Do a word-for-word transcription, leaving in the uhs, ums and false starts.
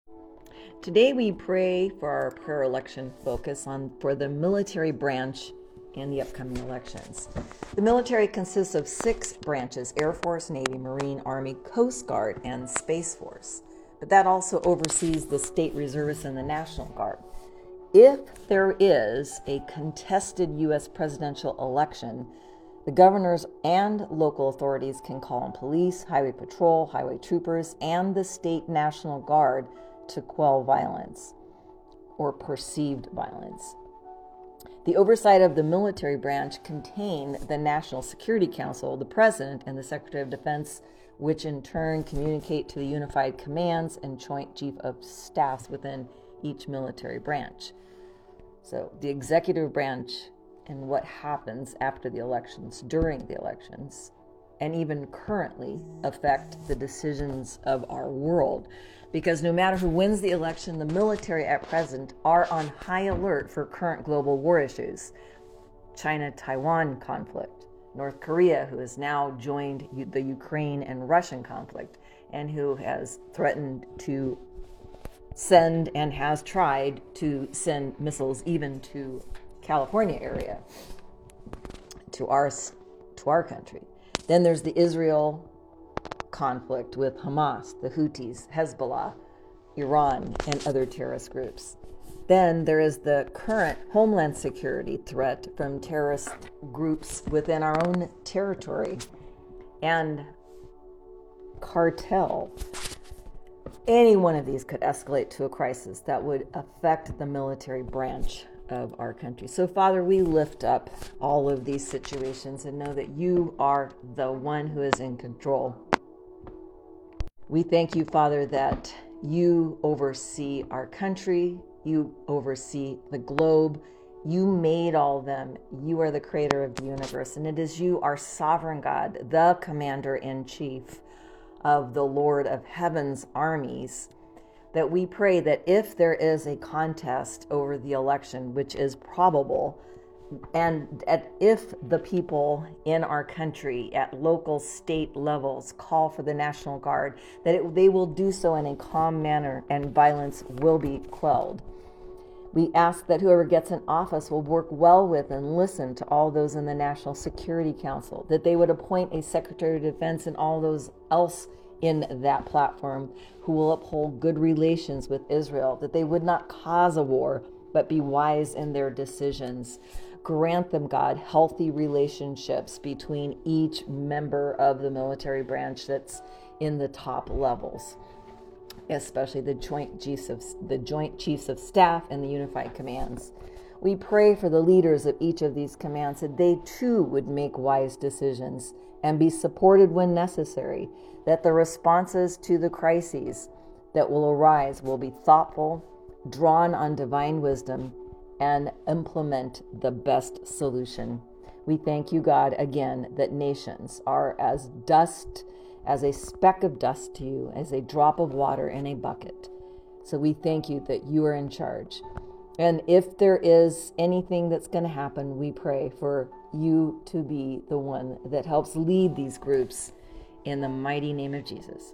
Today we pray for our prayer election focus on for the military branch in the upcoming elections. The military consists of six branches: Air Force, Navy, Marine, Army, Coast Guard, and Space Force. But that also oversees the state reservists and the National Guard. If there is a contested U S presidential election, the governors and local authorities can call on police, highway patrol, highway troopers, and the state National Guard to quell violence or perceived violence. The oversight of the military branch contain the National Security Council, the President, and the Secretary of Defense, which in turn communicate to the unified commands and Joint Chief of Staffs within each military branch. So the executive branch and what happens after the elections, during the elections, and even currently affect the decisions of our world. Because no matter who wins the election, the military at present are on high alert for current global war issues. China-Taiwan conflict, North Korea, who has now joined the Ukraine and Russian conflict, and who has threatened to send and has tried to send missiles even to California area, to our, to our country. Then there's the Israel conflict with Hamas, the Houthis, Hezbollah, Iran, and other terrorist groups. Then there is the current homeland security threat from terrorist groups within our own territory and cartel. Any one of these could escalate to a crisis that would affect the military branch of our country. So, Father, we lift up all of these situations and know that you are the one who is in control. We thank you, Father, that you oversee our country, you oversee the globe, you made all of them, you are the creator of the universe, and it is you, our sovereign God, the commander-in-chief of the Lord of Heaven's armies, that we pray that if there is a contest over the election, which is probable, and at, if the people in our country at local, state levels call for the National Guard, that it, they will do so in a calm manner and violence will be quelled. We ask that whoever gets in office will work well with and listen to all those in the National Security Council, that they would appoint a Secretary of Defense and all those else in that platform who will uphold good relations with Israel, that they would not cause a war, but be wise in their decisions. Grant them, God, healthy relationships between each member of the military branch that's in the top levels, especially the Joint Chiefs of the Joint Chiefs of Staff and the unified commands. We pray for the leaders of each of these commands that they too would make wise decisions and be supported when necessary, that the responses to the crises that will arise will be thoughtful, drawn on divine wisdom, and implement the best solution. We thank you, God, again, that nations are as dust, as a speck of dust to you, as a drop of water in a bucket. So we thank you that you are in charge. And if there is anything that's going to happen, we pray for you to be the one that helps lead these groups in the mighty name of Jesus.